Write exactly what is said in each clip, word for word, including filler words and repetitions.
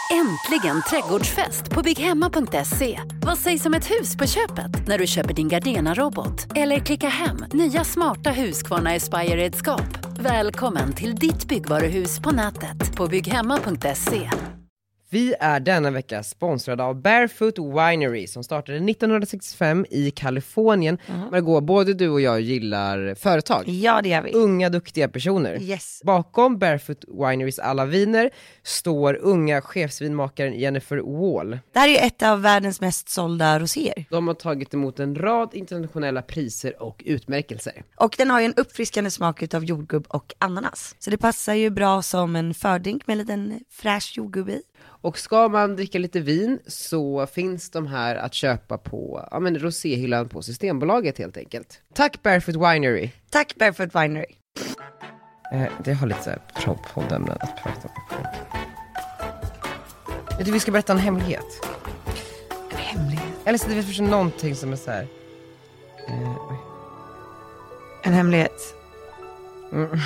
Äntligen trädgårdsfest på bygghemma punkt se. Vad sägs om ett hus på köpet när du köper din Gardena-robot? Eller klicka hem nya smarta Husqvarna Aspire-redskap. Välkommen till ditt byggvaruhus på nätet på bygghemma punkt se. Vi är denna vecka sponsrade av Barefoot Winery som startade nittonhundrasextiofem i Kalifornien. Mm. Margot, både du och jag gillar företag. Ja, det gör vi. Unga, duktiga personer. Yes. Bakom Barefoot Winerys alla viner står unga chefsvinmakaren Jennifer Wall. Det här är ju ett av världens mest sålda roséer. De har tagit emot en rad internationella priser och utmärkelser. Och den har ju en uppfriskande smak utav jordgubb och ananas. Så det passar ju bra som en fördrink med en liten fräsch jordgubb i. Och ska man dricka lite vin så finns de här att köpa på ja, men roséhyllan på Systembolaget helt enkelt. Tack Barefoot Winery. Tack Barefoot Winery. Eh, det har lite så här poddämnen att prata om. Jag tycker vi ska berätta en hemlighet. En hemlighet? Eller så det finns någonting som är så här. Eh, en hemlighet. Mm.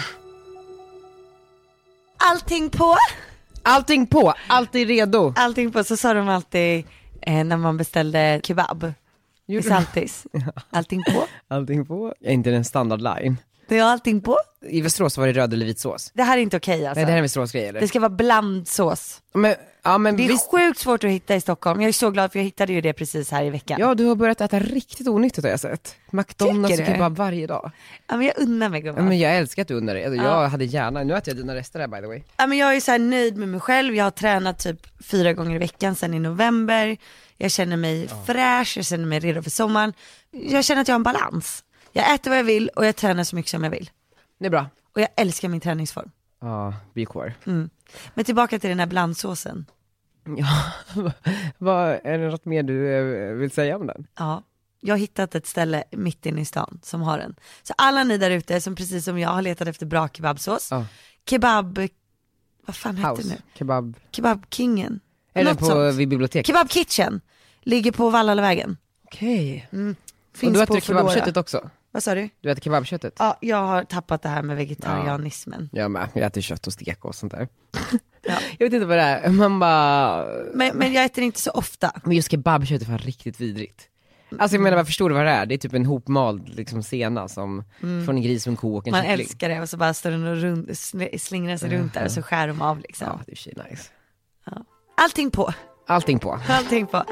Allting på... Allting på, alltid redo. Allting på, så sa de alltid eh, när man beställde kebab i Saltis. Ja. Allting på. Allting på. Är inte en standard line. Det är allting på. I Västerås var det röd eller vit sås. Det här är inte okej alltså. Nej, det här är Västerås grej eller? Det ska vara blandsås. Men, ja, men det är visst... sjukt svårt att hitta i Stockholm. Jag är så glad för jag hittade ju det precis här i veckan. Ja, du har börjat äta riktigt onyttigt har jag sett. McDonalds och kebab varje dag. Ja, men jag unnar mig gumman. Ja, men jag älskar att du unnar dig. Jag ja. hade gärna, nu äter jag dina rester där by the way. Ja, men jag är så här nöjd med mig själv. Jag har tränat typ fyra gånger i veckan sedan i november. Jag känner mig ja. fräsch, jag känner mig redo för sommaren. Jag känner att jag har en balans. Jag äter vad jag vill och jag tränar så mycket som jag vill. Det är bra. Och jag älskar min träningsform. Ja, be kvar. Mm. Men tillbaka till den här blandsåsen. Ja, vad är det något mer du vill säga om den? Ja, jag har hittat ett ställe mitt inne i stan som har den. Så alla ni där ute som precis som jag har letat efter bra kebabsås. Ja. Kebab, vad fan heter House. det nu? Kebab. Kebabkingen. Eller på sånt. Vid biblioteket. Kebab Kitchen. Ligger på Vallalavägen. Okej. Okay. Mm. Och du äter kebabköttet också? Vad sa du? Du äter kebabköttet? Ja, jag har tappat det här med vegetarianismen. Ja, men jag äter kött och stek och sånt där. Ja. Jag vet inte vad det är. Man bara... Men, men jag äter inte så ofta. Men just kebabkött är fan riktigt vidrigt. Alltså jag menar, jag förstår vad det är. Det är typ en hopmald liksom sena som mm. från en gris och en ko och en Man kyckling. älskar det och så bara står den och rund, slingrar sig uh-huh. runt där och så skär de av liksom. Ja, det är shit nice. Ja. Allting på. Allting på. Allting på.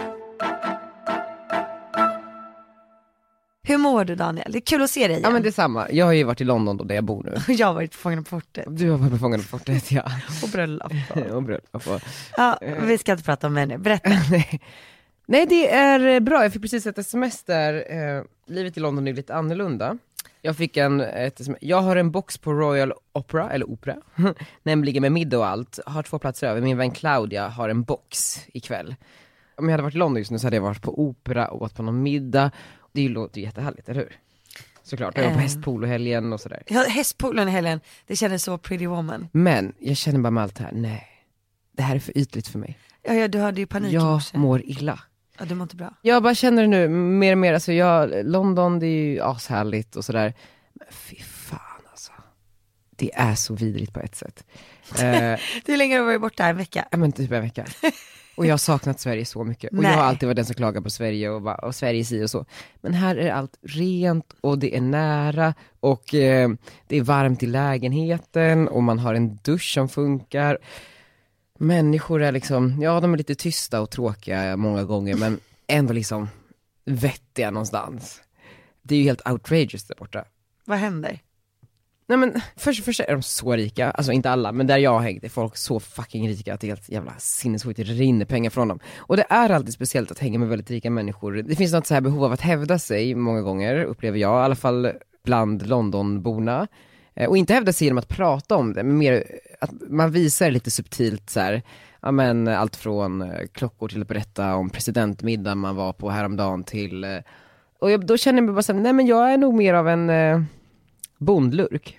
Hur mår du Daniel? Det är kul att se dig igen. Ja men det är samma. Jag har ju varit i London då där jag bor nu. Jag har varit på Fångarna på fortet. Du har varit på Fångarna på fortet, ja. Och bröllop. Och bröllop. Ja, vi ska inte prata om det nu. Berätta. Nej. Nej, det är bra. Jag fick precis ett sms där. Eh, livet i London är lite annorlunda. Jag fick en, ett, jag har en box på Royal Opera, eller Opera, nämligen med middag och allt. Har två platser över. Min vän Claudia har en box ikväll. Om jag hade varit i London just nu så hade jag varit på opera och åt på någon middag. Det låter ju jättehärligt, eller hur? Såklart, jag var på um, hästpolo-helgen och sådär. Ja, hästpolon i helgen, det kändes så Pretty Woman. Men jag känner bara med allt det här, nej. Det här är för ytligt för mig. Ja, ja du hade ju panik. Jag mår illa. Ja, du mår inte bra. Jag bara känner det nu, mer och mer, alltså jag, London det är ju ashärligt och sådär. Men fy fan alltså. Det är så vidrigt på ett sätt. eh, Hur länge har du varit borta? En vecka? Ja men typ en vecka. Och jag har saknat Sverige så mycket. Och Nej. jag har alltid varit den som klagar på Sverige och, och Sveriges i och så. Men här är allt rent och det är nära. Och eh, det är varmt i lägenheten. Och man har en dusch som funkar. Människor är liksom, ja de är lite tysta och tråkiga många gånger. Men ändå liksom vettiga någonstans. Det är ju helt outrageous där borta. Vad händer? Nej men först och först är de så rika. Alltså inte alla, men där jag har hängt är folk så fucking rika att det är helt jävla sinnessjukt. Det rinner pengar från dem. Och det är alltid speciellt att hänga med väldigt rika människor. Det finns något så här behov av att hävda sig många gånger, upplever jag. I alla fall bland Londonborna. Och inte hävda sig genom att prata om det, men mer att man visar lite subtilt så här. Ja men allt från klockor till att berätta om presidentmiddag man var på häromdagen till... Och jag, då känner jag mig bara så här, nej men jag är nog mer av en... bondlurk.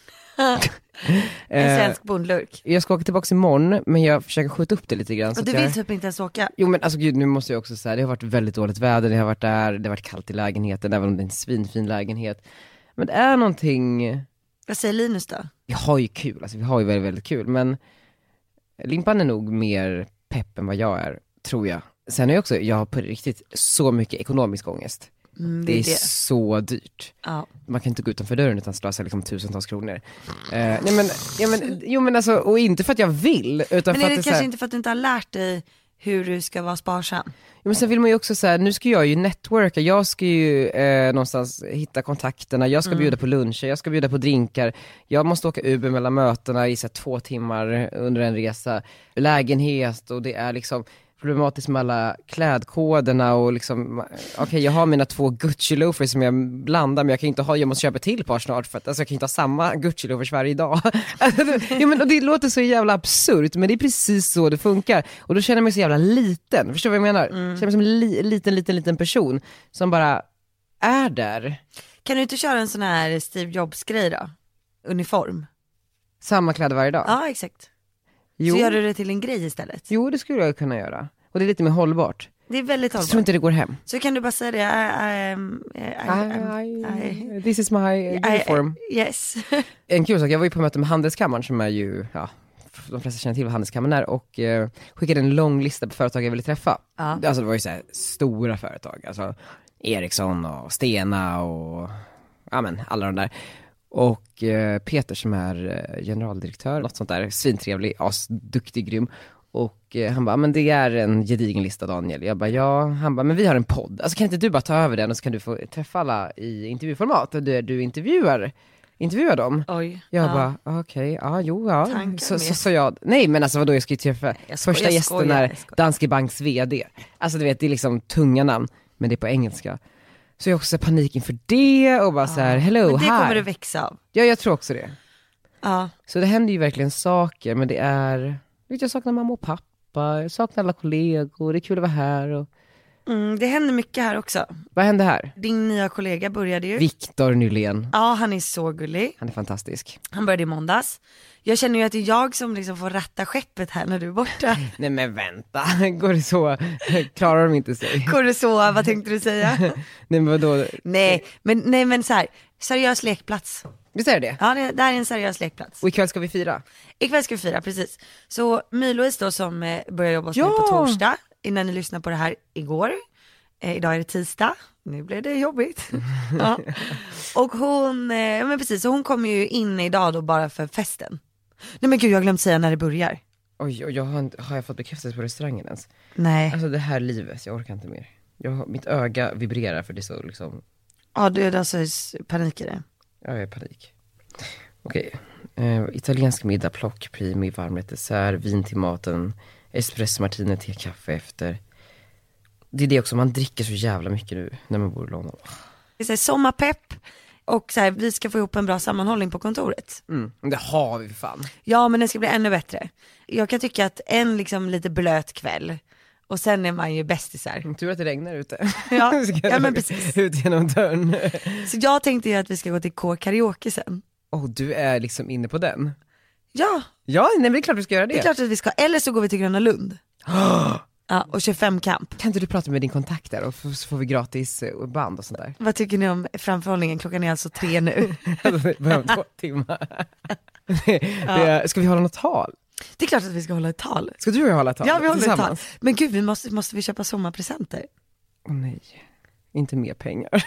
En svensk bondlurk. Jag ska åka tillbaka imorgon, men jag försöker skjuta upp det lite grann. Och så du att vill jag... typ inte ens åka? Jo men alltså gud, nu måste jag också säga, det har varit väldigt dåligt väder, det har varit där, det har varit kallt i lägenheten, även om det är en svinfin lägenhet. Men det är någonting... Vad säger Linus då? Vi har ju kul, alltså vi har ju väldigt, väldigt kul, men Limpan är nog mer pepp än vad jag är, tror jag. Sen är jag också, jag har på riktigt så mycket ekonomisk ångest. Mm, det, det är är det. så dyrt. Ja. Man kan inte gå utanför dörren utan slösa liksom tusentals kronor. Eh, nej men, ja, men, jo men alltså, och inte för att jag vill, utan Men för är det att det kanske så här, inte för att du inte har lärt dig hur du ska vara sparsam? ja, men sen vill man ju också säga, nu ska jag ju networka, jag ska ju eh, någonstans hitta kontakterna, jag ska mm. bjuda på luncher, jag ska bjuda på drinkar, jag måste åka Uber mellan mötena i så här, två timmar under en resa, lägenhet, och det är liksom problematiskt med alla klädkoderna och liksom, okej okay, jag har mina två Gucci loafers som jag blandar, men jag kan inte ha, jag måste köpa till par snart för att alltså, jag kan inte ha samma Gucci loafers varje dag. Ja, men, och det låter så jävla absurt, men det är precis så det funkar, och då känner jag mig så jävla liten, förstår du vad jag menar? Mm. Jag känner mig som en li- liten, liten, liten person som bara är där. Kan du inte köra en sån här Steve Jobs-grej då? Uniform? Samma kläder varje dag? Ja, exakt. Jo. Så gör du det till en grej istället? Jo, det skulle jag kunna göra. Och det är lite mer hållbart. Det är väldigt hållbart. Jag tror inte det går hem. Så kan du bara säga det. I, um, I, I, I, I, this is my uniform. I, yes. En kul sak, jag var ju på möte med Handelskammaren som är ju, ja, de flesta känner till vad Handelskammaren är, och eh, skickade en lång lista på företag jag ville träffa. Ja. Alltså det var ju så här stora företag, alltså Ericsson och Stena och ja men alla de där. Och eh, Peter som är eh, generaldirektör, något sånt där, svintrevlig, asduktig, grym. Och eh, han bara, men det är en gedigen lista, Daniel. Jag bara, ja. Han bara, men vi har en podd. Alltså kan inte du bara ta över den och så kan du få träffa alla i intervjuformat. Och du, du intervjuar, intervjuar dem. Oj. Jag ja. bara, okej, okay, ja, jo, ja. Så, så, så jag, nej men alltså vadå, jag ska ju träffa jag sko- första jag gästen skojar, är Danske Banks vd. Alltså du vet, det är liksom tunga namn, men det är på engelska. Så jag har också panik inför det och bara ja. så här, hello, men det här. kommer du växa av. Ja, jag tror också det. Ja. Så det händer ju verkligen saker, men det är, vet jag saknar mamma och pappa, jag saknar alla kollegor, det är kul att vara här. Och... Mm, det händer mycket här också. Vad hände här? Din nya kollega började ju. Viktor Nylén. Ja, han är så gullig. Han är fantastisk. Han började i måndags. Jag känner ju att det är jag som liksom får ratta skeppet här när du är borta. Nej men vänta, går det så? Klarar de inte sig? Går det så? Vad tänkte du säga? Nej men vadå? Nej, men, nej, men så här, seriös lekplats. Visst är det? Ja, det, det här är en seriös lekplats. Och ikväll ska vi fira? Ikväll ska vi fira, precis. Så My-Louise då som eh, börjar jobba hos ja! mig på torsdag, innan ni lyssnar på det här igår. Eh, idag är det tisdag, nu blir det jobbigt. Ja. Och hon, eh, men precis, så hon kommer ju in idag då bara för festen. Nej men gud, jag har glömt säga när det börjar. Oj, och jag har, inte, har jag fått bekräftelse på restaurangen ens? Nej. Alltså det här livet, jag orkar inte mer. Jag har, mitt öga vibrerar för det är så liksom... Ja, du är alltså panik i det. Jag är panik. Okej, eh, italiensk middag, plock, primi, varmrätt, dessert, vin till maten, espresso martini, te, kaffe efter. Det är det också, man dricker så jävla mycket nu när man bor i London. Det är så här, sommarpepp och så här, vi ska få ihop en bra sammanhållning på kontoret. Mm, det har vi för fan. Ja, men det ska bli ännu bättre. Jag kan tycka att en liksom lite blöt kväll och sen är man ju bästisar. Tur att det regnar ute. Ja, ja men precis. Ut genom dörren. Så jag tänkte ju att vi ska gå till K-karaoke sen. Åh, oh, du är liksom inne på den. Ja. Ja, nej, men det är klart vi ska göra det. Det är klart att vi ska, eller så går vi till Gröna Lund. Ja, och tjugofem kamp. Kan inte du prata med din kontakt där och så får vi gratis band och sånt där? Vad tycker ni om framförhållningen? Klockan är alltså tre nu. Det behöver två timmar. det, det, ska vi hålla något tal? Det är klart att vi ska hålla ett tal. Ska du och jag hålla ett tal? Ja, vi håller ett tal. Men gud, vi måste, måste vi köpa sommarpresenter? Åh oh, nej, inte mer pengar.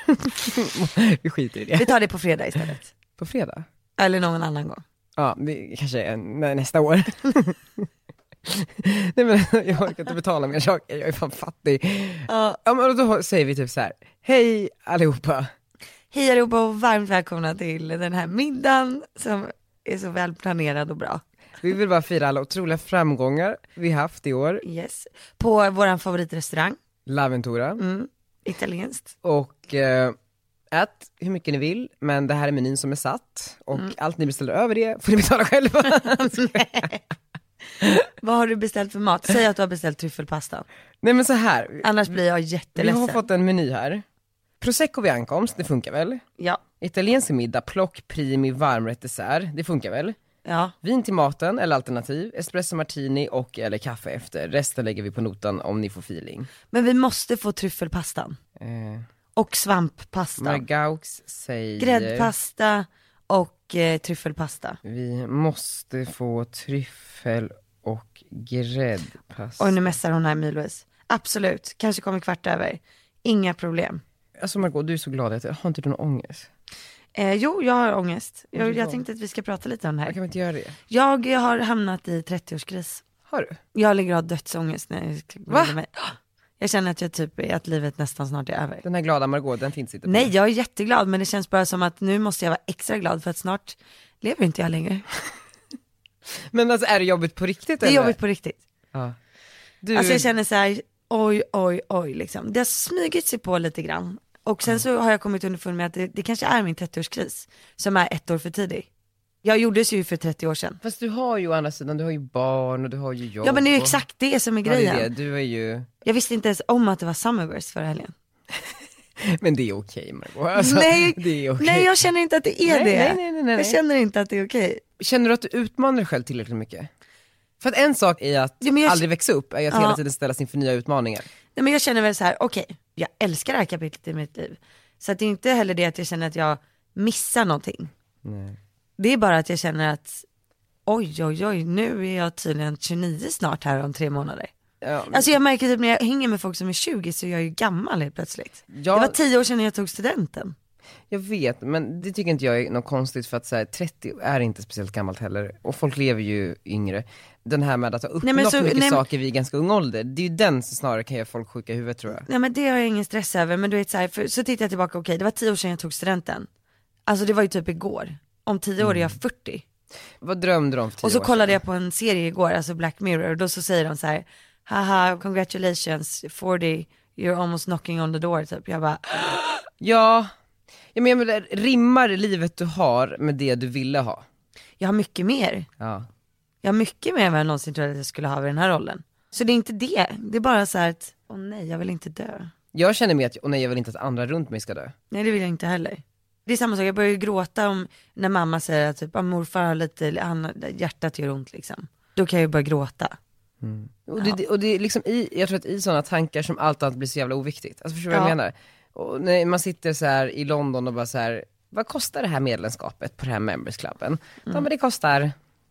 Vi skiter i det. Vi tar det på fredag istället. På fredag? Eller någon annan gång. Ja, det kanske är nästa år. Nej men jag orkar inte betala mer saker, jag är fan fattig. Ja, ja men då säger vi typ så här: hej allihopa. Hej allihopa och varmt välkomna till den här middagen som är så väl planerad och bra. Vi vill bara fira alla otroliga framgångar vi haft i år. Yes. På våran favoritrestaurang L'Avventura. Mm, italienskt. Och eh, ät hur mycket ni vill, men det här är menyn som är satt. Och mm. allt ni beställer över det får ni betala själva. Vad har du beställt för mat? Säg att du har beställt tryffelpasta. Nej men så här. Annars blir jag jätteledsen. Vi har fått en meny här. Prosecco vid ankomst, det funkar väl? Ja. Italiensk middag, plock, primi, varmrätt, dessert, det funkar väl? Ja. Vin till maten eller alternativ, espresso martini och eller kaffe efter. Resten lägger vi på notan om ni får feeling. Men vi måste få tryffelpastan. Eh. Och svamppasta. Margaux säger... Gräddpasta och eh, tryffelpasta. Vi måste få tryffel och gräddpass. Och nu mässar hon här med Louise. Absolut, kanske kommer kvart över. Inga problem. Alltså Margot, du är så glad att jag har inte du någon ångest? Eh, jo, jag har ångest. Jag, jag tänkte att vi ska prata lite om det här. Jag kan inte göra det. Jag har hamnat i trettioårskris. Har du? Jag ligger och har dödsångest när jag Va? mig. Jag känner att jag typ är att livet nästan snart är över. Den här glada Margot, den finns inte. Nej, jag är jätteglad, men det känns bara som att nu måste jag vara extra glad för att snart lever inte jag längre. Men alltså är det jobbigt på riktigt? Det är eller? jobbigt på riktigt. Ja. Du... Alltså jag känner så här, oj, oj, oj liksom. Det har smugit sig på lite grann. Och sen så har jag kommit underfund med att det, det kanske är min trettioårskris som är ett år för tidig. Jag gjordes ju för trettio år sedan. Fast du har ju å andra sidan, du har ju barn och du har ju jobb. Ja men det är ju och... exakt det som är Ja, det grejen. är det. Du är ju... Jag visste inte ens om att det var Summerburst förra helgen. Men det är okej Margot. Alltså, nej, det är okej. nej, jag känner inte att det är nej, det. Nej, nej, nej, nej. Jag känner inte att det är okej. Känner du att du utmanar dig själv tillräckligt mycket? För att en sak är att ja, jag... aldrig växa upp, är att ja. hela tiden ställas inför nya utmaningar. Nej men jag känner väl så här, okej, okay, jag älskar det här kapitlet i mitt liv. Så att det är inte heller det att jag känner att jag missar någonting. Nej. Det är bara att jag känner att oj, oj, oj, nu är jag tydligen tjugonio snart här om tre månader. Ja, men... Alltså jag märker typ när jag hänger med folk som är tjugo så jag är ju gammal helt plötsligt. Ja. Det var tio år sedan jag tog studenten. Jag vet, men det tycker inte jag är något konstigt för att så här, trettio är inte speciellt gammalt heller. Och folk lever ju yngre. Den här med att ha uppnått nej, så, mycket nej, saker vid ganska ung ålder, det är ju den som snarare kan göra folk sjuka i huvudet tror jag. Nej men det har jag ingen stress över, men du vet så här, för, så tittar jag tillbaka, okej okay, det var tio år sedan jag tog studenten. Alltså det var ju typ igår. Om tio år är jag fyrtio. Vad drömde du om för tio Och så år kollade sedan? jag på en serie igår, alltså Black Mirror, och då så säger de så här: haha, congratulations, fyrtio, you're almost knocking on the door, typ. Jag bara ja, ja men jag menar, rimmar livet du har med det du ville ha? Jag har mycket mer. Ja. Jag har mycket mer än vad jag någonsin trodde att jag skulle ha vid den här rollen. Så det är inte det, det är bara så här att, åh nej, jag vill inte dö. Jag känner mig att, och nej jag vill inte att andra runt mig ska dö. Nej det vill jag inte heller. Det är samma sak, jag börjar ju gråta om när mamma säger att typ, morfar har lite, han, hjärtat gör ont liksom. Då kan jag ju börja gråta. Mm. Och, det, ja. och det är liksom i, jag tror att i sådana tankar som allt annat blir så jävla oviktigt. Alltså förstår du ja. vad jag menar? Och när man sitter så här i London och bara så här, vad kostar det här medlemskapet på det här Members Clubben? Mm. Ja men det kostar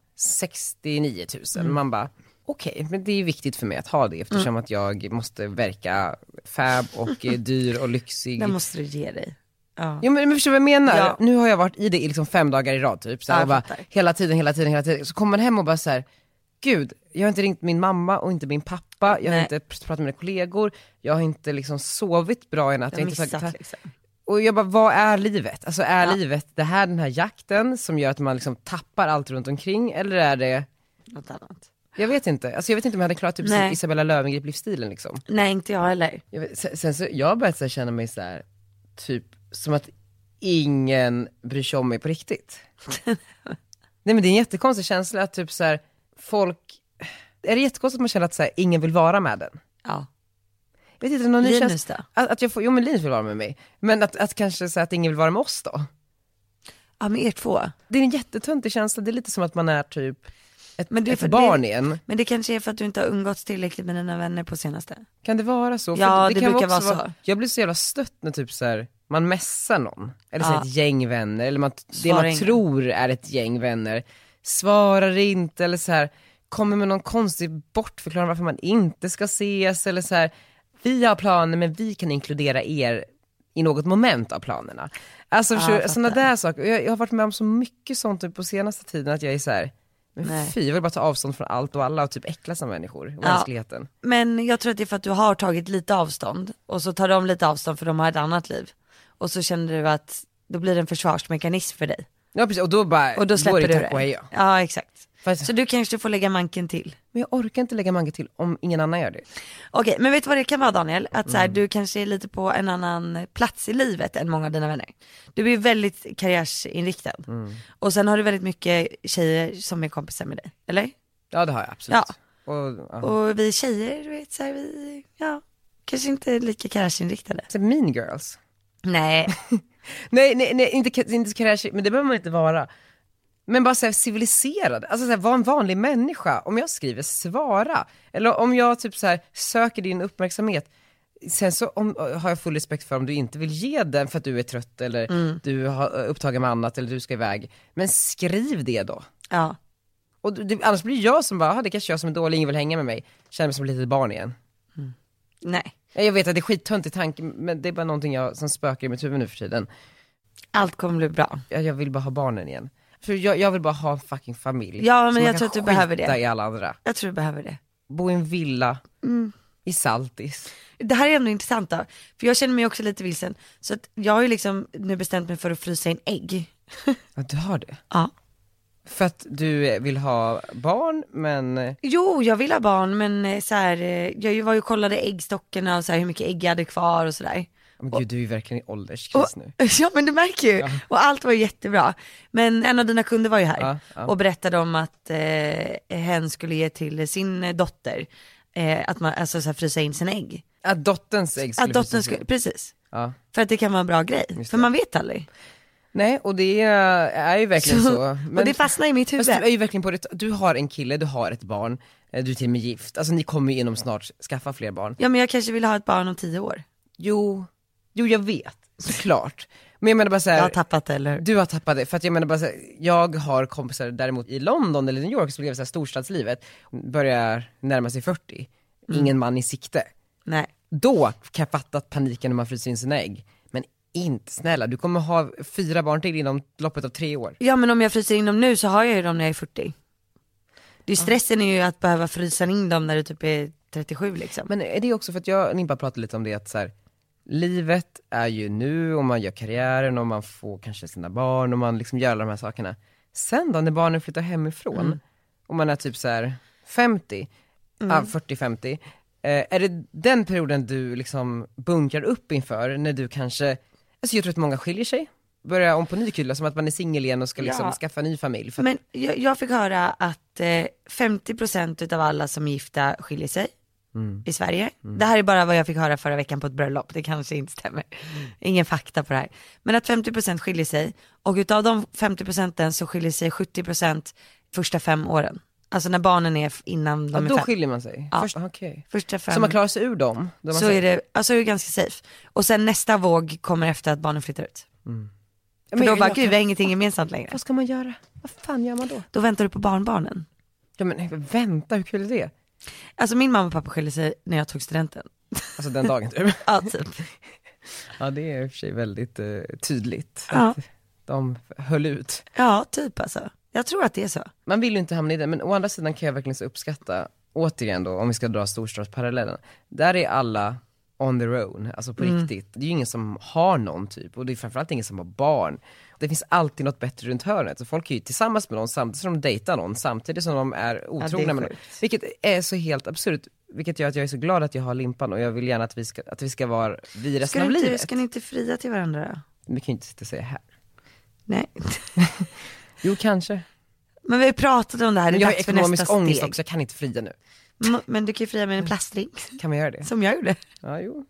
sextionio tusen. Mm. Man bara, okej, okay, men det är ju viktigt för mig att ha det eftersom mm. att jag måste verka fab och dyr och lyxig. Det måste du ge dig. Ja. Jo, men, men förstår du vad jag menar? Ja. Nu har jag varit i det i liksom fem dagar i rad typ så här, och bara, hela tiden, hela tiden, hela tiden. Så kommer man hem och bara så här, gud, jag har inte ringt min mamma och inte min pappa. Jag Nej. har inte pratat med mina kollegor. Jag har inte liksom sovit bra i natt. Jag har inte missat, tagit... liksom. Och jag bara, vad är livet? Alltså är ja. livet det här, den här jakten som gör att man liksom tappar allt runt omkring? Eller är det något annat? Jag vet inte, alltså jag vet inte om jag hade klarat typ Nej. Isabella Löwengrip livsstilen liksom. Nej, inte jag heller. Jag vet, sen, sen så, jag har börjat så här, känna mig så här, typ som att ingen bryr sig om mig på riktigt. Nej men det är en jättekonstig känsla att typ så här, folk, är det jättekonstigt att man känner att så här, ingen vill vara med den? Ja. Jag vet inte, någon Linus känsla, då? att, att jag får, jo men Linus vill vara med mig. Men att, att kanske så här, att ingen vill vara med oss då? Ja men er två. Det är en jättetöntig känsla, det är lite som att man är typ ett, men det är ett för barn det, igen. Men det kanske är för att du inte har umgåtts tillräckligt med dina vänner på senaste. Kan det vara så? Ja, för det, det, det kan brukar också vara så. Vara, jag blir så jävla stött när typ så här, man mässar någon. Eller så ja. ett gäng vänner. Eller man, det Svara man ingen. tror är ett gäng vänner. Svarar inte. Eller så här, kommer med någon konstig bortförklaring varför man inte ska ses. Eller så här, vi har planer men vi kan inkludera er i något moment av planerna. Alltså ja, sådana där saker. Jag, jag har varit med om så mycket sånt typ på senaste tiden att jag är så här, men Nej. fy, jag vill bara ta avstånd från allt och alla och typ äckla som människor och ja. mänskligheten. Men jag tror att det är för att du har tagit lite avstånd och så tar de lite avstånd för de har ett annat liv. Och så känner du att då blir det en försvarsmekanism för dig. Ja precis, och då bara och då släpper går det du tack och hej, ja. Ja exakt. Fast... Så du kanske får lägga manken till. Men jag orkar inte lägga manken till om ingen annan gör det. Okej, men vet du vad det kan vara Daniel? Att så här, mm. du kanske är lite på en annan plats i livet än många av dina vänner. Du är väldigt karriärsinriktad. Mm. Och sen har du väldigt mycket tjejer som är kompisar med dig, eller? Ja det har jag absolut. Ja. Och, ja. och vi tjejer, du vet så här, vi, ja, kanske inte lika karriärsinriktade. Så mean girls. Nej. nej, nej, nej, inte, inte karriär, men det behöver man inte vara. Men bara så här civiliserad, alltså så här, var en vanlig människa. Om jag skriver, svara. Eller om jag typ så här söker din uppmärksamhet. Sen så om, har jag full respekt för om du inte vill ge den för att du är trött eller mm. du har upptagit med annat eller du ska iväg. Men skriv det då. Ja. Och det, annars blir jag som bara, det kanske jag som är dålig, ingen vill hänga med mig. Känner mig som ett litet barn igen. Mm. Nej. Jag vet att det är skittönt i tanken, men det är bara någonting jag, som spökar i mitt huvud nu för tiden. Allt kommer bli bra. Jag, jag vill bara ha barnen igen. För jag, jag vill bara ha en fucking familj. Ja, men så jag tror att du behöver det. I alla andra. Jag tror du behöver det. Bo i en villa. Mm. I Saltis. Det här är ändå intressant då. För jag känner mig också lite vilsen. Så att jag har ju liksom nu bestämt mig för att frysa in ägg. Ja, du har det? Ja. För att du vill ha barn, men... Jo, jag vill ha barn, men så här, jag var ju och kollade äggstockarna och så här, hur mycket ägg jag hade kvar och sådär. Men gud, du är ju verkligen i ålderskris nu. Ja, men du märker ju. Ja. Och allt var ju jättebra. Men en av dina kunder var ju här ja, ja. och berättade om att eh, hen skulle ge till sin dotter eh, att man alltså så här, frysa in sina ägg. Att dotterns ägg skulle Att dottern skulle, precis. Ja. För att det kan vara en bra grej. För man vet aldrig. Nej, och det är ju verkligen så, så. Men, och det fastnar i mitt huvud. Du är ju verkligen på det. Du har en kille, du har ett barn, du är till och med gift. Alltså ni kommer ju inom snart skaffa fler barn. Ja, men jag kanske vill ha ett barn om tio år. Jo, jo jag vet, såklart. Men jag menar bara så här, jag har tappat det, eller? Du har tappat det, för att jag menar bara så här, jag har kompisar däremot i London eller New York som lever så här storstadslivet, börjar närma sig fyrtio, mm. ingen man i sikte. Nej. Då kan jag fatta att paniken när man fryser in sina ägg. Men inte snälla, du kommer ha fyra barn till inom loppet av tre år. Ja, men om jag fryser in dem nu så har jag ju dem när jag är fyrtio. Det är stressen är ju att behöva frysa in dem när du typ är trettiosju liksom. Men är det också för att jag och Nimpa pratade lite om det, att så här, livet är ju nu, och man gör karriären och man får kanske sina barn och man liksom gör alla de här sakerna. Sen då när barnen flyttar hemifrån mm. och man är typ så här femtio, mm. ah, fyrtio femtio, eh, är det den perioden du liksom bunkrar upp inför när du kanske, alltså jag tror att många skiljer sig, börjar om på ny kula, som att man är singel igen och ska liksom ja. skaffa en ny familj. För att... Men jag, jag fick höra att eh, femtio procent utav alla som är gifta skiljer sig. Mm. I Sverige. Mm. Det här är bara vad jag fick höra förra veckan på ett bröllop. Det kanske inte stämmer. Mm. Ingen fakta på det här. Men att femtio procent skiljer sig. Och utav de femtio procenten så skiljer sig sjuttio procent första fem åren. Alltså när barnen är innan de ja, är då fem. skiljer man sig. Ja. Först, okay. Första fem. Så man klarar sig ur dem? Så säger. är det, alltså är det ganska safe. Och sen nästa våg kommer efter att barnen flyttar ut. Mm. För men, då bara, gud vi har ingenting gemensamt längre. Vad ska man göra? Vad fan gör man då? Då väntar du på barnbarnen. Ja men vänta, hur kul är det? Alltså min mamma och pappa skilde sig när jag tog studenten. Alltså den dagen typ? Ja, typ. Ja, det är i och för sig väldigt uh, tydligt. Ja. Att de höll ut. Ja, typ alltså. Jag tror att det är så. Man vill ju inte hamna i det, men å andra sidan kan jag verkligen så uppskatta, återigen då, om vi ska dra storstadsparallellen. Där är alla on their own, alltså på mm. riktigt. Det är ju ingen som har någon typ, och det är framförallt ingen som har barn. Det finns alltid något bättre runt hörnet. Så folk är ju tillsammans med någon samtidigt som de dejtar någon, samtidigt som de är otrogna ja, med någon. Vilket är så helt absurt. Vilket gör att jag är så glad att jag har Limpan, och jag vill gärna att vi ska, att vi ska vara vi resten av livet. Ska ni inte fria till varandra då? Vi kan ju inte sitta och säga här. Nej. Jo, kanske. Men vi har pratat om det här, det är jag har dags för nästa ekonomisk ångest steg. också, jag kan inte fria nu. Men du kan ju fria med en plastring. Kan man göra det? Som jag gjorde. Ja, jo.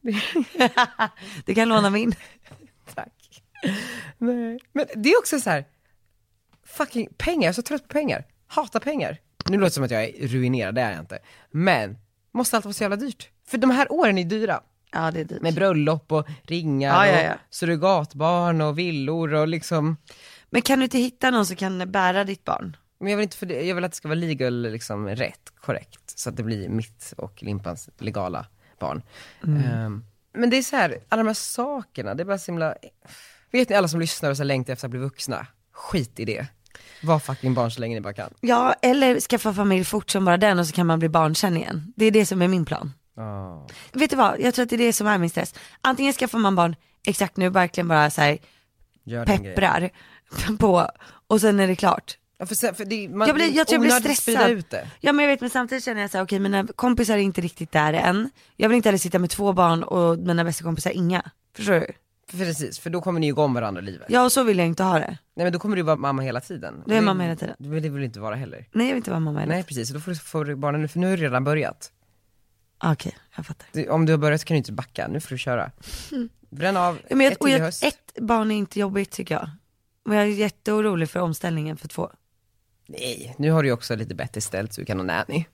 Du kan låna min. Tack. Nej. Men det är också så här, fucking pengar, jag är så trött på pengar. Hatar pengar. Nu låter det som att jag är ruinerad, det är jag inte. Men, måste allt vara så jävla dyrt? För de här åren är dyra. Ja, det är dyrt. Med bröllop och ringar ja, ja, ja. och surrogatbarn och villor och liksom. Men kan du inte hitta någon som kan bära ditt barn? Men jag vill inte för det, jag vill att det ska vara legal, liksom rätt, korrekt. Så att det blir mitt och Limpans legala barn. Mm. Um, men det är så här, alla de här sakerna, det är bara så himla. Vet ni alla som lyssnar och så längtar efter att bli vuxna? Skit i det. Var fucking barn så länge ni bara kan. Ja, eller skaffa familj fort som bara den, och så kan man bli barnkänn igen. Det är det som är min plan. Oh. Vet du vad, jag tror att det är det som är min stress. Antingen skaffar man barn exakt nu, verkligen bara så här pepprar på, och sen är det klart. Ja, för, för det, man, jag, blir, jag tror jag blir stressad. Ut det. Ja, men jag vet, men samtidigt känner jag så här, okej, okay, mina kompisar är inte riktigt där än. Jag vill inte heller sitta med två barn och mina bästa kompisar inga. Förstår du? Precis, för då kommer ni ju gå om varandra i livet. Ja, och så vill jag inte ha det. Nej, men då kommer du vara mamma hela tiden. Du är mamma hela tiden. Det vill du inte vara heller. Nej, jag vill inte vara mamma hela tiden. Nej, precis, då får du, får du barnen nu, för nu har du redan börjat. Okej, okay, jag fattar. Du, om du har börjat så kan du inte backa, nu får du köra. Mm. Bränn av ja, men jag, ett till jag, höst. Ett barn är inte jobbigt tycker jag. Men jag är jätteorolig för omställningen för två. Nej, nu har du ju också lite bättre ställt så du kan ha nanny.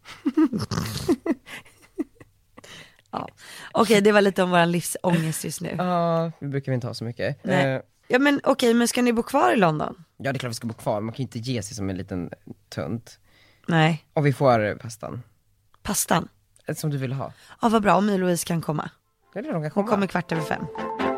Ja. Okej, okay, det var lite om våran livsångest just nu. Ja, vi brukar inte ha så mycket. Nej. Uh, ja, men okej, okay, men ska ni bo kvar i London? Ja, det är klart vi ska bo kvar. Man kan ju inte ge sig som en liten tunt. Nej. Och vi får pastan. Pastan? Som du vill ha. Ja, vad bra om My-Louise kan komma. Ja, det är de kan Hon komma. kommer kvart över fem.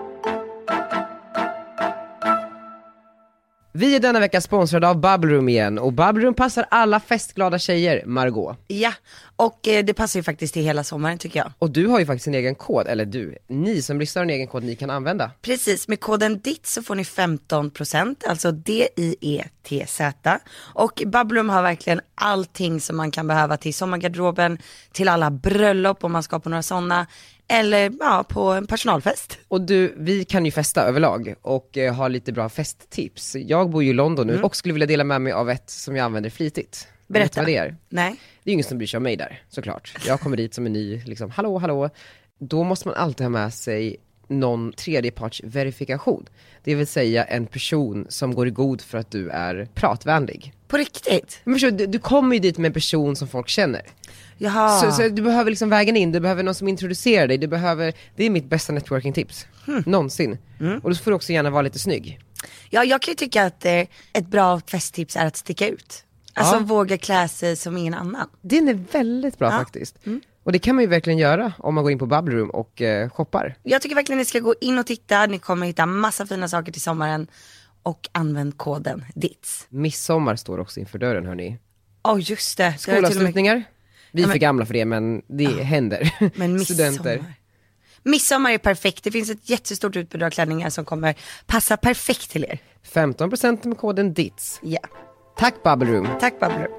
Vi är denna vecka sponsrade av Bubble Room igen. Och Bubble Room passar alla festglada tjejer, Margot. Ja, och eh, det passar ju faktiskt till hela sommaren tycker jag. Och du har ju faktiskt en egen kod, eller du, ni som lyssnar har en egen kod ni kan använda. Precis, med koden D I T så får ni femton procent, alltså D I E T Z. Och Bubble Room har verkligen allting som man kan behöva till sommargarderoben, till alla bröllop om man ska på några sådana, eller ja, på en personalfest. Och du, vi kan ju festa överlag och eh, ha lite bra festtips. Jag bor ju i London nu mm. och skulle vilja dela med mig av ett som jag använder flitigt. Berätta. Vet vad det är? Nej. Det är ju ingen som bryr sig om mig där, såklart. Jag kommer dit som en ny, liksom, hallå, hallå. Då måste man alltid ha med sig någon tredjeparts verifikation. Det vill säga en person som går i god för att du är pratvänlig. På riktigt? Men förstår, du, du kommer ju dit med en person som folk känner. Jaha. Så, så du behöver liksom vägen in, du behöver någon som introducerar dig, du behöver, det är mitt bästa networking-tips, hmm. någonsin. Mm. Och då får du också gärna vara lite snygg. Ja, jag kan ju tycka att eh, ett bra festtips är att sticka ut. Alltså ja. våga klä sig som ingen annan. Den är väldigt bra ja. faktiskt. Mm. Och det kan man ju verkligen göra om man går in på Bubble Room och eh, shoppar. Jag tycker verkligen ni ska gå in och titta, ni kommer hitta massa fina saker till sommaren. Och använd koden D I T S. Midsommar står också inför dörren, hörni. Ja, oh, just det. Skolavslutningar. Med... Vi är ja, för men... gamla för det, men det ja. händer. Men midsommar. Studenter. Midsommar är perfekt. Det finns ett jättestort utbud av klänningar som kommer passa perfekt till er. femton procent med koden D I T S. Ja. Tack Bubble Room. Tack Bubble Room.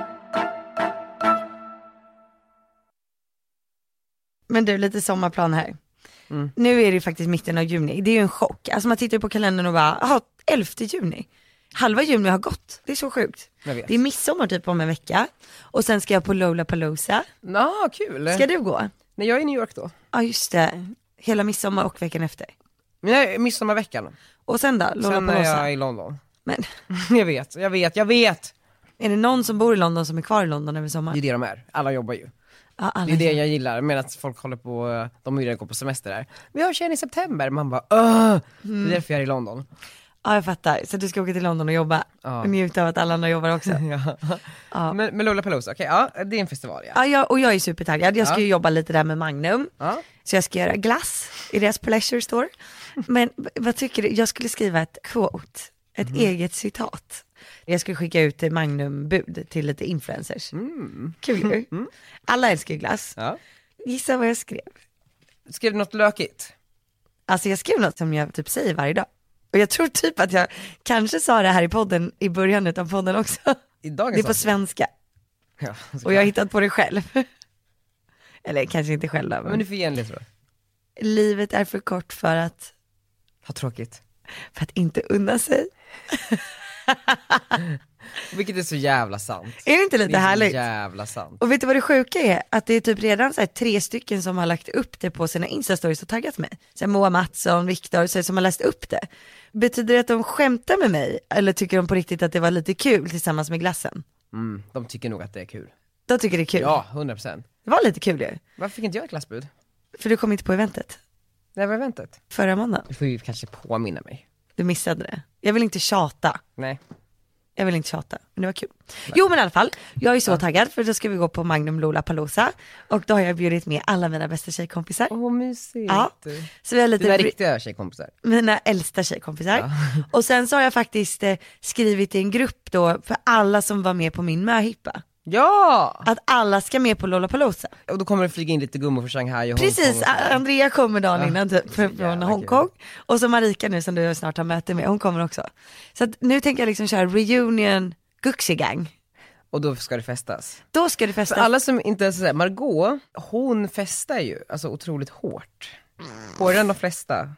Men du, lite sommarplan här. Mm. Nu är det ju faktiskt mitten av juni. Det är ju en chock. Alltså man tittar på kalendern och bara, jaha, elfte juni. Halva juni har gått. Det är så sjukt. Det är midsommar typ om en vecka. Och sen ska jag på Lollapalooza. Ja, kul. Ska du gå? Nej, jag är i New York då. Ja, just det. Hela midsommar och veckan efter. Nej, midsommarveckan. Och sen då? Lollapalooza. Sen är jag i London. Men jag vet, jag vet, jag vet. Är det någon som bor i London som är kvar i London över sommaren? Det är det de är. Alla jobbar ju. Ja, alla det är det jag gillar, med att folk håller på, de vill gå på semester där. Vi har tjejen i september, man bara öh, mm. det är därför jag är i London. Ja, jag fattar, så du ska åka till London och jobba ja. och njuta av att alla andra jobbar också. ja. Ja. Men, men Lollapalooza, okej, okay, ja, det är en festival ja. Ja, jag, och jag är supertaggad, jag ska ja. ju jobba lite där med Magnum. Ja. Så jag ska göra glass i deras pleasure store. Men vad tycker du, jag skulle skriva ett quote, ett mm. eget citat. Jag skulle skicka ut Magnum-bud till lite influencers. Mm. Kul. Mm. Alla älskar glass. Ja. Gissa vad jag skrev. Skrev du något lökigt? Alltså jag skrev något som jag typ säger varje dag. Och jag tror typ att jag kanske sa det här i podden, i början av podden också. I dagens det är på svenska. Ja, och jag har hittat på det själv. Eller kanske inte själv. Men, men du får igen det, tror jag. Livet är för kort för att... Ha tråkigt. För att inte unna sig. Vilket är så jävla sant. Är det inte lite det är härligt? Så jävla sant. Och vet du vad det sjuka är? Att det är typ redan så här tre stycken som har lagt upp det på sina Insta-stories och taggat mig. Så här Moa Mattsson, Viktor, så här, som har läst upp det. Betyder det att de skämtar med mig? Eller tycker de på riktigt att det var lite kul tillsammans med glassen? Mm, de tycker nog att det är kul. De tycker det är kul? Ja, hundra procent. Det var lite kul ju. Varför fick inte jag ett glassbud? För du kom inte på eventet. Nej, vad eventet? Förra måndagen. Du får ju kanske påminna mig. Du missade det. Jag vill inte tjata. Nej. Jag vill inte tjata, men det var kul. Nej. Jo men i alla fall, jag är så ja. taggad för då ska vi gå på Magnum Lollapalooza. Och då har jag bjudit med alla mina bästa tjejkompisar. Åh, oh, mysigt. Ja. Så vi har lite... Dina riktiga tjejkompisar. Mina äldsta tjejkompisar. Ja. Och sen så har jag faktiskt eh, skrivit i en grupp då för alla som var med på min möhippa. Ja! Att alla ska med på Lollapalooza. Och då kommer det flyga in lite gummor från Shanghai och Precis, Hongkong. Precis, Andrea kommer dagen ja. innan typ, från jävla Hongkong. Kul. Och så Marika nu som du snart har möte med, hon kommer också. Så att nu tänker jag liksom köra reunion Gucci-gang. Och då ska det festas. Då ska det festas. För alla som inte säger, Margot, hon festar ju alltså otroligt hårt. Hårdare än de flesta.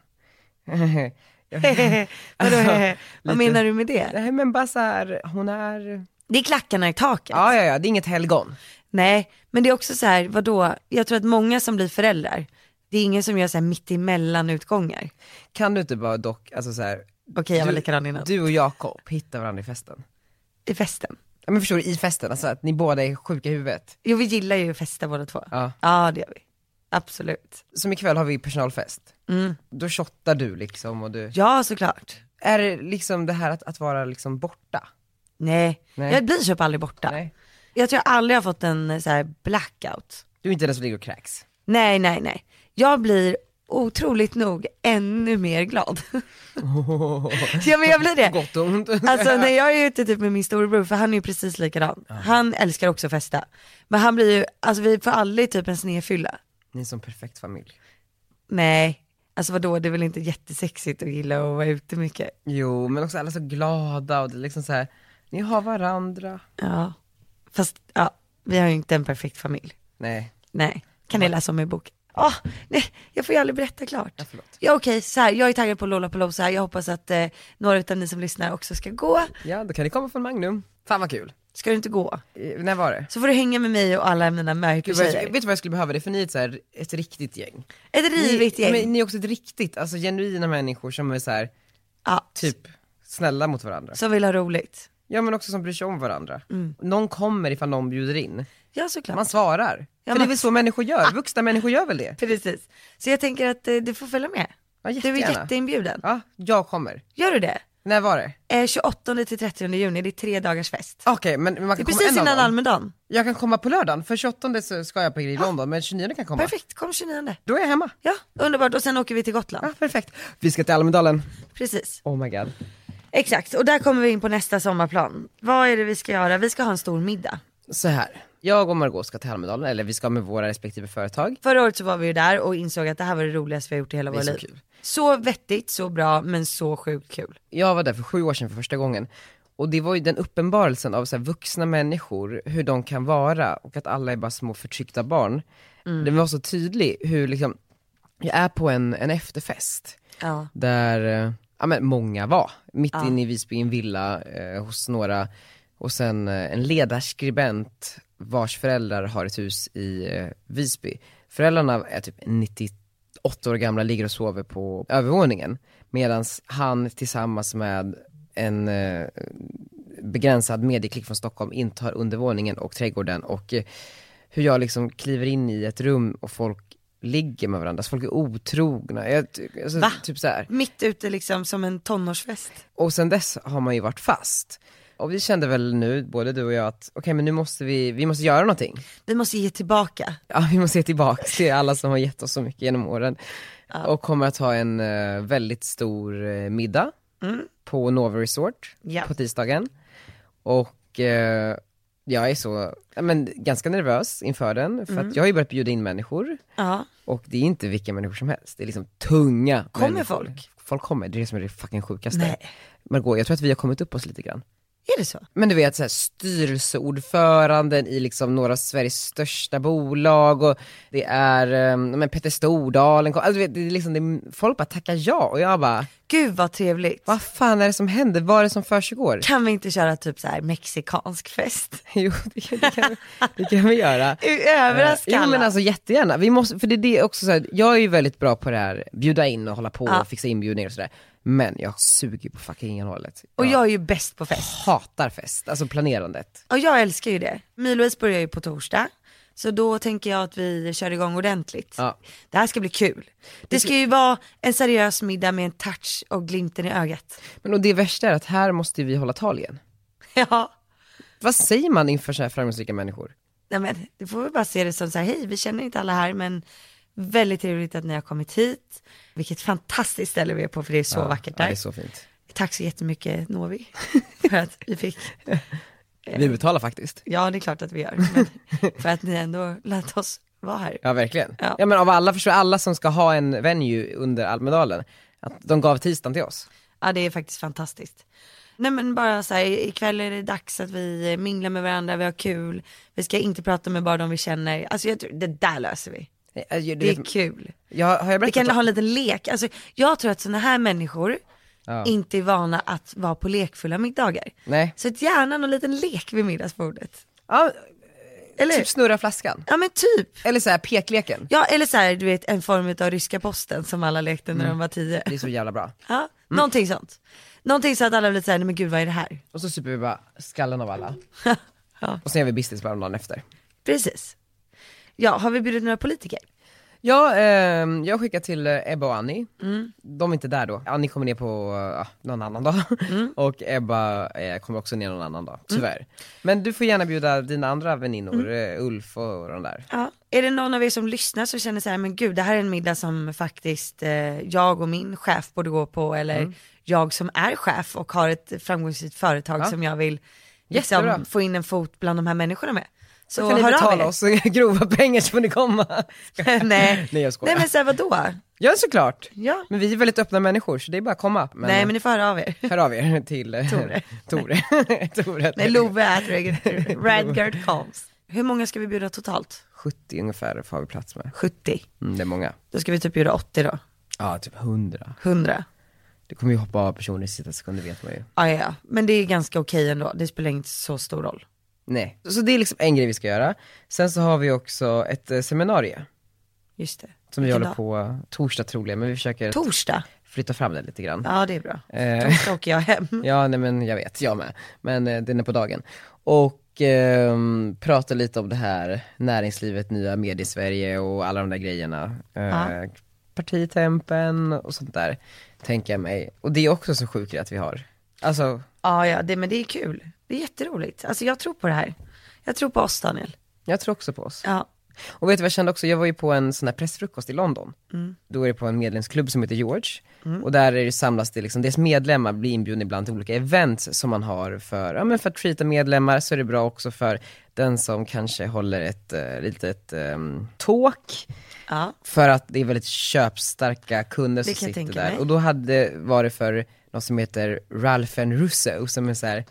Vadå, vad menar du med det? Nej men bara så här, hon är... Det är klackarna i taket. Ja, ja, ja, det är inget helgon. Nej, men det är också så här, vadå? Jag tror att många som blir föräldrar, det är ingen som gör så här mitt emellan utgångar. Kan du inte bara dock, alltså så här... Okej, okay, jag var likadan innan. Du och Jakob hittar varandra i festen. I festen? Ja, men förstår du, i festen, alltså att ni båda är sjuka i huvudet. Jo, vi gillar ju att festa båda två. Ja. Ja, det gör vi. Absolut. Som ikväll har vi personalfest. Mm. Då shottar du liksom och du... Ja, såklart. Är det liksom det här att, att vara liksom borta? Nej. Nej, jag blir typ aldrig borta. Nej. Jag tror jag aldrig har fått en så här blackout. Du är inte den som ligger och kräks. Nej, nej, nej. Jag blir otroligt nog ännu mer glad. Ja, men jag blir det. Gott och ont. Alltså när jag är ute typ med min storebror, för han är ju precis likadan. Ja. Han älskar också att festa. Men han blir ju, alltså vi får aldrig typ en snedfylla. Ni är som perfekt familj. Nej, alltså vadå, det är väl inte jättesexigt att gilla att vara ute mycket. Jo, men också alla så glada och det är liksom så här, ni har varandra. Ja, fast ja, vi har ju inte en perfekt familj. Nej. Nej, kan ni läsa om i bok? Oh, nej, jag får ju aldrig berätta klart. Ja, ja, okej, okay, så här, jag är taggad på Lollapalooza. Jag hoppas att eh, några av ni som lyssnar också ska gå. Ja, då kan ni komma från Magnum. Fan vad kul. Ska du inte gå? Eh, när var det? Så får du hänga med mig och alla mina mörkertjejer. Vet du vad jag skulle behöva? Det för ni är ett, så här, ett riktigt gäng. Ett rivigt ni, gäng. Men ni är också ett riktigt, alltså genuina människor som är så här, ja. typ snälla mot varandra. Som vill ha roligt. Ja, men också som bryr sig om varandra. Mm. Någon kommer ifall någon bjuder in. Ja, såklart. Man svarar. Ja, för man... det är väl så människor gör, vuxna människor gör väl det. Precis. Så jag tänker att eh, du får följa med. Ja, du är jätteinbjuden. Ja, jag kommer. Gör du det? När var det? Eh, tjugoåttonde till trettionde juni, det är tre dagars fest. Okej, okay, men man kan det är komma precis en innan av Almeddagen. Jag kan komma på lördagen, för tjugoåttonde så ska jag på Grill i London, men tjugonionde kan komma. Perfekt, kom tjugonionde. Då är jag hemma. Ja, underbart, och sen åker vi till Gotland. Ja, perfekt. Vi ska till Almedalen. Precis. Oh my god. Exakt, och där kommer vi in på nästa sommarplan. Vad är det vi ska göra? Vi ska ha en stor middag. Så här, jag och Margot ska till Almedalen, eller vi ska med våra respektive företag. Förra året så var vi ju där och insåg att det här var det roligaste vi har gjort i hela våra liv. Kul. Så vettigt, så bra, men så sjukt kul. Jag var där för sju år sedan för första gången. Och det var ju den uppenbarelsen av så här vuxna människor, hur de kan vara, och att alla är bara små förtryckta barn. Mm. Det var så tydligt hur liksom, jag är på en, en efterfest. Ja. Där, ja men många var. Mitt ja. inne i Visby, i en villa eh, hos några. Och sen eh, en ledarskribent vars föräldrar har ett hus i eh, Visby. Föräldrarna är typ nittioåtta år gamla, ligger och sover på övervåningen. Medan han tillsammans med en eh, begränsad medieklick från Stockholm intar undervåningen och trädgården. Och eh, hur jag liksom kliver in i ett rum och folk ligger med varandra, så folk är otrogna. Jag, alltså, Va? Typ så här. Mitt ute liksom som en tonårsfest. Och sen dess har man ju varit fast. Och vi kände väl nu, både du och jag, att okej, okay, men nu måste vi, vi måste göra någonting. Vi måste ge tillbaka. Ja, vi måste ge tillbaka till alla som har gett oss så mycket genom åren. Ja. Och kommer att ha en uh, väldigt stor uh, middag mm. på Nova Resort ja. på tisdagen. Och uh, jag är så, men, ganska nervös inför den. För mm. att jag har ju börjat bjuda in människor. Ja. Och det är inte vilka människor som helst. Det är liksom tunga Kommer människor. folk? Folk kommer, det är det som är det fucking sjukaste. Nej. Margot, jag tror att vi har kommit upp oss lite grann. Är det så? Men du vet, så här, styrelseordföranden i liksom några av Sveriges största bolag, och det är um, men Petter Stordalen, alltså, du vet, det är liksom, det är, folk bara tackar ja, och jag bara, gud vad trevligt. Vad fan är det som händer? Vad är det som försiggår? Kan vi inte köra typ så här mexikansk fest? Jo, det kan, det kan, det kan vi göra. Överraska uh, alla. Jo, men alltså jättegärna. Vi måste, för det är det också så här, jag är ju väldigt bra på det här, bjuda in och hålla på ja. och fixa inbjudningar och sådär. Men jag suger på fucking innehållet. Och jag är ju bäst på fest. Hatar fest, alltså planerandet. Och jag älskar ju det. Milois börjar ju på torsdag. Så då tänker jag att vi kör igång ordentligt. Ja. Det här ska bli kul. Det ska ju vara en seriös middag med en touch och glimten i ögat. Men och det värsta är att här måste vi hålla tal igen. Ja. Vad säger man inför så här framgångsrika människor? Nej, men det får vi bara se det som så här, hej, vi känner inte alla här, men väldigt trevligt att ni har kommit hit. Vilket fantastiskt ställe vi är på, för det är så ja, vackert där. Ja, det är så fint. Tack så jättemycket, Novi, för att vi fick... Vi betalar faktiskt. Ja, det är klart att vi gör. Men för att ni ändå lät oss vara här. Ja, verkligen. Ja, ja men av alla, förstår alla som ska ha en venue under Almedalen, att de gav tisdagen till oss. Ja, det är faktiskt fantastiskt. Nej, men bara så här, ikväll är det dags att vi minglar med varandra, vi har kul. Vi ska inte prata med bara de vi känner. Alltså jag tror, det där löser vi. Jag, det är kul. Jag, har jag vi kan ha en liten lek. Alltså, jag tror att såna här människor ja. inte är vana att vara på lekfulla middagar. Nej. Så att gärna någon liten lek vid middagsbordet. Ja, eller? Typ snurra flaskan. Ja, men typ. Eller så här pekleken. Ja, eller så här, du vet, en form av ryska posten som alla lekte när mm. de var tio. Det är så jävla bra. Ja, mm. någonting sånt. Någonting så att alla blir såhär, nej men gud, vad är det här? Och så super vi bara skallen av alla. Ja. Och sen gör vi business bara dagen efter. Precis. Ja, har vi bjudit några politiker? Ja, eh, jag skickar till Ebba och Annie. Mm. De är inte där då. Annie kommer ner på uh, någon annan dag. Mm. Och Ebba eh, kommer också ner någon annan dag, tyvärr. Mm. Men du får gärna bjuda dina andra väninnor, mm. Ulf och de där. Ja. Är det någon av er som lyssnar som känner så här, men gud, det här är en middag som faktiskt eh, jag och min chef borde gå på, eller mm. jag som är chef och har ett framgångsrikt företag ja. som jag vill liksom, få in en fot bland de här människorna med. Så, så kan ni betala oss grova pengar så får ni komma. Nej. Nej, jag skojar. Nej, men så här, vadå? Ja, såklart. Ja. Men vi är väldigt öppna människor så det är bara att komma. Men, Nej, men ni får höra av er. Hör av er till Tore. Tore. Tore. Nej, Love at Radgert Coms. Hur många ska vi bjuda totalt? sjuttio ungefär får vi plats med. sjuttio? Mm, det är många. Då ska vi typ bjuda åttio då? Ja, typ hundra. hundra? Det kommer ju hoppa av personer i sista sekunder, vet man ju. Ja, ja. Men det är ganska okej ändå. Det spelar inte så stor roll. Nej, så det är liksom en grej vi ska göra. Sen så har vi också ett eh, seminarium. Just det. Som vi håller dag? på torsdag troligen, men vi försöker torsdag? flytta fram det lite grann. Ja, det är bra. Eh, torsdag åker jag hem. Ja, nej men jag vet, jag med. Men eh, den är på dagen. Och eh, prata lite om det här näringslivet, nya medier i Sverige och alla de där grejerna. Eh, ja. Partitempen och sånt där, tänker jag mig. Och det är också så sjukt att vi har. Alltså... Ja, ja, det, men det är kul. Det är jätteroligt. Alltså jag tror på det här. Jag tror på oss, Daniel. Jag tror också på oss. Ja. Och vet du vad jag kände också? Jag var ju på en sån här pressfrukost i London. Mm. Då är det på en medlemsklubb som heter George. Mm. Och där är det samlas det liksom, dess medlemmar blir inbjudna ibland till olika events som man har för, ja men för att treata medlemmar, så är det bra också för den som kanske håller ett uh, litet um, talk. Ja. För att det är väldigt köpstarka kunder som sitter där. Mig. Och då hade varit för något som heter Ralph and Russo, som är så här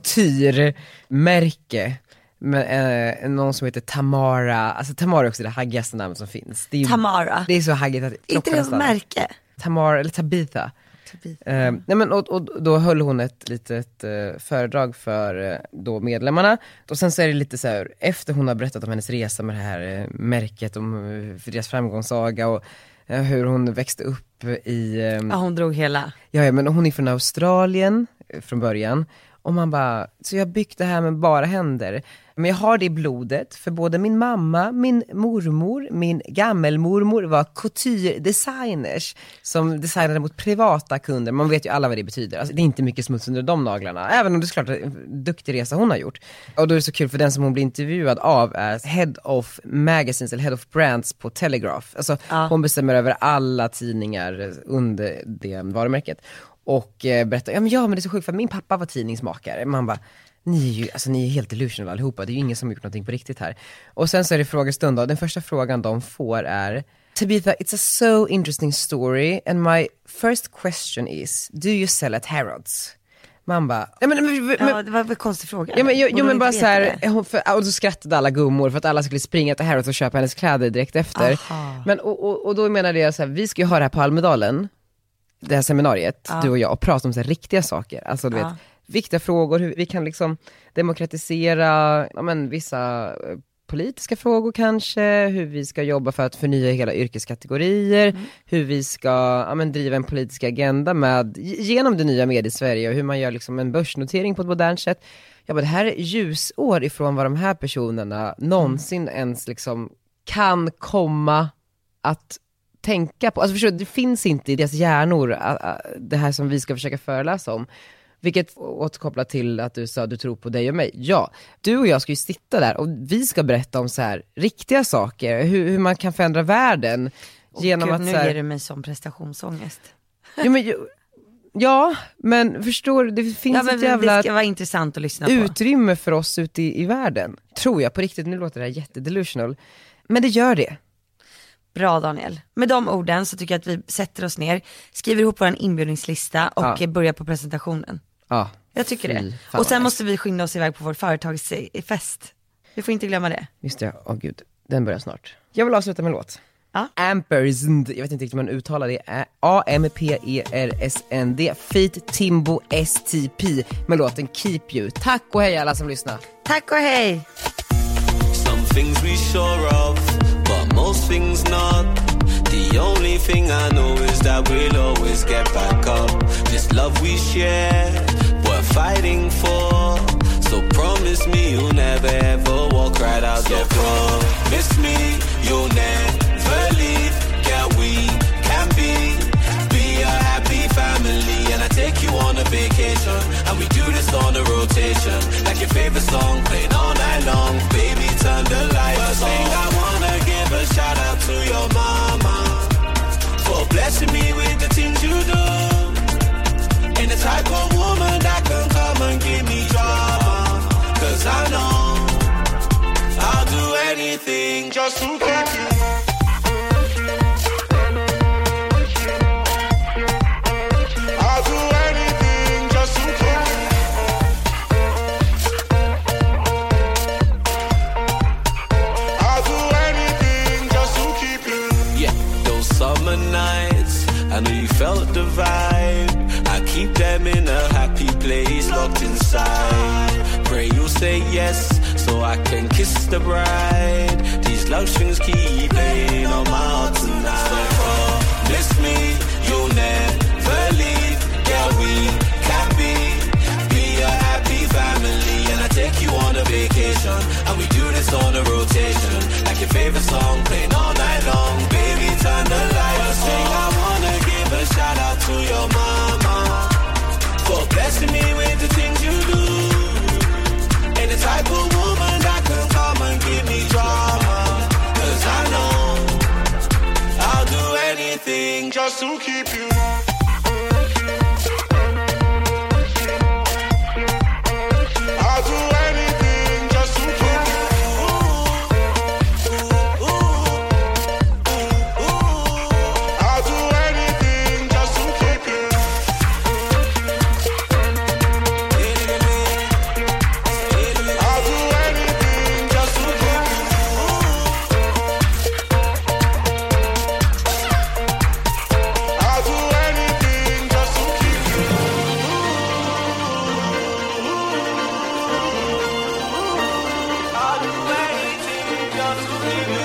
couture-märke. Men, eh, någon som heter Tamara. Alltså Tamara är också det haggigaste namnet som finns. Det är ju, Tamara? Det är så haggigt att inte det ett märke? Tamara, eller Tabitha. Tabitha. Eh, nej men, och, och då höll hon ett litet eh, föredrag för eh, då medlemmarna. Och sen så är det lite så här, efter hon har berättat om hennes resa med det här eh, märket, om eh, för deras framgångssaga och eh, hur hon växte upp i... Eh, ja, hon drog hela. Ja, ja, men hon är från Australien eh, från början. Och man bara, så jag har byggt det här med bara händer. Men jag har det i blodet, för både min mamma, min mormor, min gammelmormor var couture-designers som designade mot privata kunder. Man vet ju alla vad det betyder. Alltså, det är inte mycket smuts under de naglarna, även om det är såklart en duktig resa hon har gjort. Och då är det så kul, för den som hon blir intervjuad av är Head of Magazines eller Head of Brands på Telegraph. Alltså ja. Hon bestämmer över alla tidningar under det varumärket. Och eh, berättar, ja men, ja men det är så sjukt för min pappa var tidningsmakare. Man bara, ni är ju alltså, ni är helt delusional allihopa. Det är ju ingen som har gjort någonting på riktigt här. Och sen så är det frågestund då. Den första frågan de får är: Tabitha, it's a so interesting story and my first question is, do you sell at Harrods? Man bara, ja men, men, men ja, det var en konstig fråga. Ja men, jo, jo, men bara så här, för, och så skrattade alla gummor för att alla skulle springa till Harrods och köpa hennes kläder direkt efter. Aha. Men och, och, och då menade jag så här, vi ska ju ha det här på Almedalen, det här seminariet, ja. Du och jag, och prata om så här riktiga saker. Alltså du ja. vet, viktiga frågor, hur vi kan liksom demokratisera ja, men, vissa politiska frågor kanske, hur vi ska jobba för att förnya hela yrkeskategorier, mm. hur vi ska ja, men, driva en politisk agenda med, genom det nya medier i Sverige, och hur man gör liksom en börsnotering på ett modernt sätt. Ja, men det här är ljusår ifrån vad de här personerna någonsin mm. ens liksom kan komma att tänka på. Alltså förstår du, det finns inte i deras hjärnor det här som vi ska försöka föreläsa om. Vilket återkopplar till att du sa att du tror på dig och mig. Ja, du och jag ska ju sitta där och vi ska berätta om så här riktiga saker. Hur, hur man kan förändra världen. Och genom Gud, att nu så här, ger du mig som prestationsångest. Ja, men, ja, men förstår du, det finns ja, men ett jävla det ska vara intressant att lyssna på. Utrymme för oss ute i, i världen. Tror jag på riktigt, nu låter det här jättedelusional. Men det gör det. Bra Daniel. Med de orden så tycker jag att vi sätter oss ner, skriver ihop vår inbjudningslista och ja. börjar på presentationen. Ja. Jag tycker det. Och sen måste vi skynda oss iväg på vår företagsfest. Vi får inte glömma det. Just det, åh oh, gud. Den börjar snart. Jag vill avsluta med en låt. Ja. Ampersand, jag vet inte riktigt hur man uttalar det. A M P E R S N D Feat Timbo S T P med låten Keep You. Tack och hej alla som lyssnar. Tack och hej. Some things we sure of, but most things not. The only thing I know is that we'll always get back up. This love we share, we're fighting for. So promise me you'll never ever walk right out the door. Promise me you'll never leave. just to keep you. I'll do anything just to keep you. I'll do anything just to keep you. Yeah, those summer nights, I know you felt the vibe. I keep them in a happy place, locked inside. Pray you'll say yes, so I can kiss the bride. These love strings keep playing on my heart tonight. So promise me you'll never leave. Yeah, we can be, be a happy family. And I take you on a vacation, and we do this on a rotation. Like your favorite song, playing all night long. Baby, turn the lights on. I wanna give a shout out to your mama for blessing me with the things you do. And the type of woman that can come and give me drama. Cause I know I'll do anything just to keep you. I'll do anything just to keep you. I'll do anything just to keep you. I'll do anything just to keep you. I'll do anything just to keep you. I'll do anything just to keep you.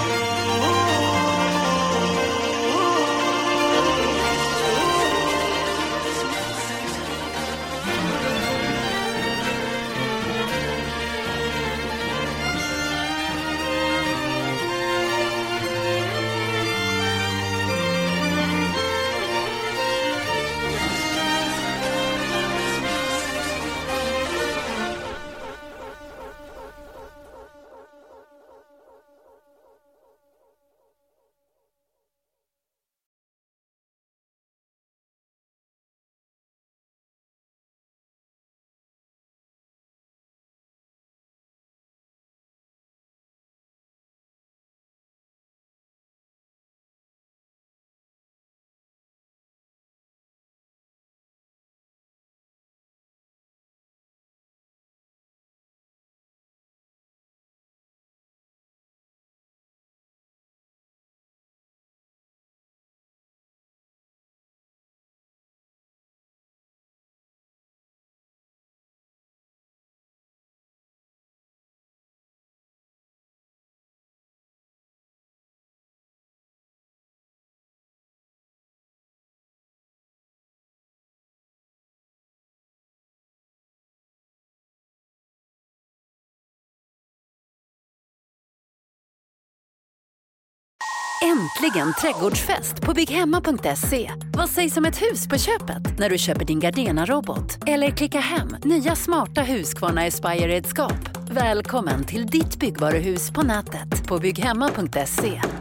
Äntligen trädgårdsfest på bygghemma punkt se. Vad sägs om ett hus på köpet när du köper din Gardena-robot? Eller klicka hem nya smarta Husqvarna Aspire-redskap. Välkommen till ditt byggvaruhus på nätet på bygghemma punkt se.